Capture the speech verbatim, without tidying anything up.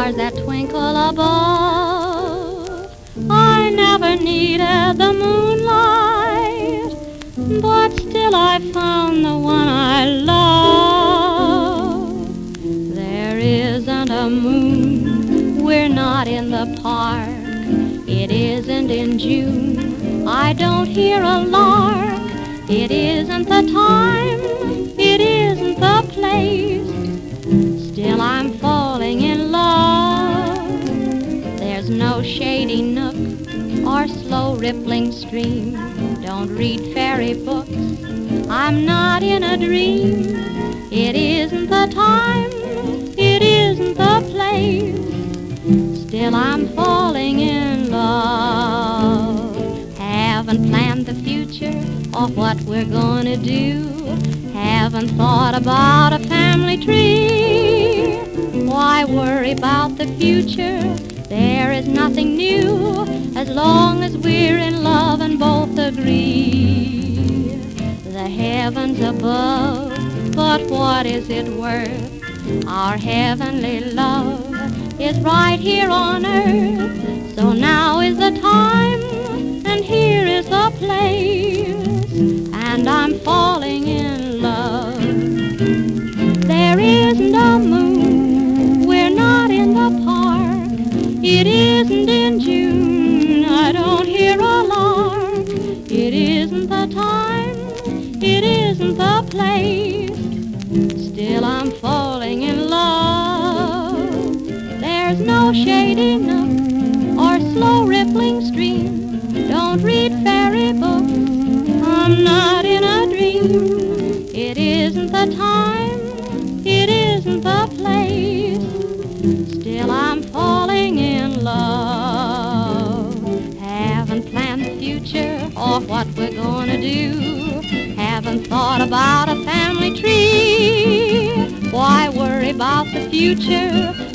stars that twinkle above. I never needed the moonlight, but still I found the one I love. There isn't a moon, we're not in the park. It isn't in June, I don't hear a lark. It isn't the time, it isn't the place. Still I'm falling in love. There's no shady nook or slow rippling stream. Don't read fairy books, I'm not in a dream. It isn't the time, it isn't the place. Still I'm falling in love. Haven't planned the future or what we're gonna do. Haven't thought about a family tree. Why worry about the future? There is nothing new as long as we're in love and both agree. The heavens above, but what is it worth? Our heavenly love is right here on earth. So now is the time, and here is the place, and I'm falling in love. There isn't a moon, we're not in the park. It isn't in June, I don't hear a lark. It isn't the time, it isn't the place. Still I'm falling in love. There's no shady nook or slow rippling stream. Don't read fairy books, I'm not in a dream. It isn't the time, it isn't the place. Still I'm falling in love. Haven't planned the future or what we're gonna do. Haven't thought about a family tree. Why worry about the future